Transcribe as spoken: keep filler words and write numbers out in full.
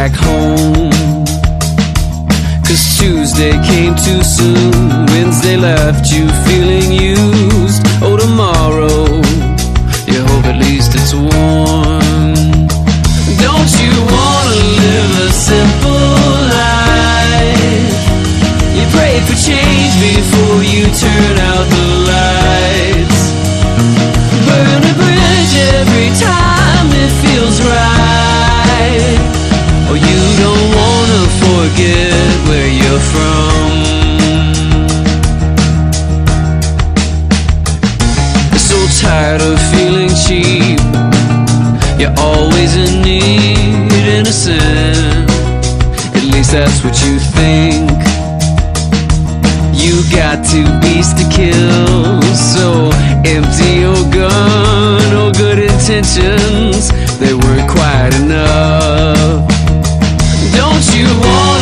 back home. Cause Tuesday came too soon, Wednesday left you feeling used. Oh, tomorrow, you hope at least it's warm. Don't you wanna live a simple life? You pray for change before you turn out the lights. Burn a bridge every time it feels right. Oh, you don't wanna forget where you're from. You're so tired of feeling cheap. You're always in need, innocent. At least that's what you think. You got two beasts to kill, so empty your gun. Oh, good intentions, they weren't quite enough. Don't you want